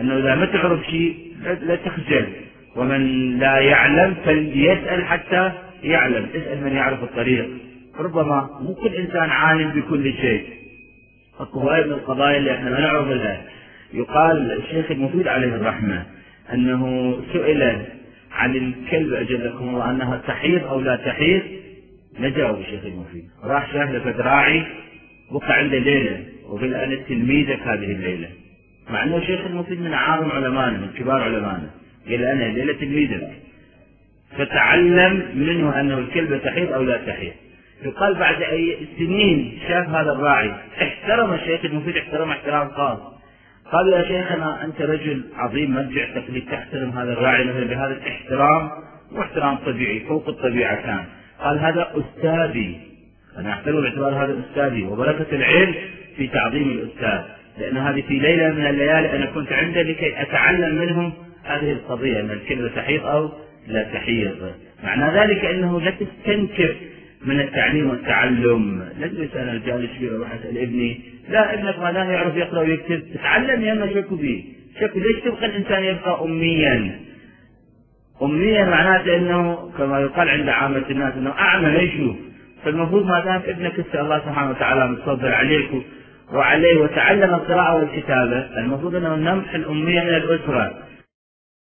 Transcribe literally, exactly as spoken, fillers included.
أنه إذا ما تعرف شيء لا تخجل، ومن لا يعلم فليسأل حتى يعلم، اسأل من يعرف الطريق. ربما مو كل إنسان عالم بكل شيء، هاي من القضايا اللي احنا ما نعرفها. يقال الشيخ المفيد عليه الرحمة أنه سئل عن الكلب أجلكم الله أنها تحيض أو لا تحيض، ما جاوب الشيخ المفيد، راح شاف له راعي بقى عنده ليلة وقال أنا تلميذك هذه الليلة، مع أنه الشيخ المفيد من أعظم علمائنا من كبار علمائنا، قال أنا ليلة تلميذك، فتعلم منه أنه الكلب تحيض أو لا تحيض. يقال بعد أي سنين شاف هذا الراعي، احترم الشيخ المفيد احترم احترام خاص، قال يا شيخنا أنت رجل عظيم مرجع تقليد، تحترم هذا الراعي مثلا بهذا الاحترام، واحترام طبيعي فوق الطبيعة كان. قال هذا أستاذي، أنا أحترم باعتبار هذا أستاذي، وبركة العلم في تعظيم الأستاذ، لأن هذه في ليلة من الليالي أنا كنت عنده لكي أتعلم منهم هذه القضية أن الكلمة تحيض أو لا تحيض. معنى ذلك أنه لا تستنكر من التعليم والتعلم، لا تجلس أنا الجالس كبير أروح أسأل ابني، لا ابنك ما دام يعرف يقرأ ويكتب تعلم يا اما شكو به، شكو ليش تبقى الإنسان يبقى أميا؟ أميا معناته أنه كما يقال عند عامة الناس أنه أعمى لا يشوف. فالمفروض ما دام ابنك اسأل الله سبحانه وتعالى متفضل عليك وعليه وتعلم القراءة والكتابة، المفروض أنه نمح الأمية من الأسرة،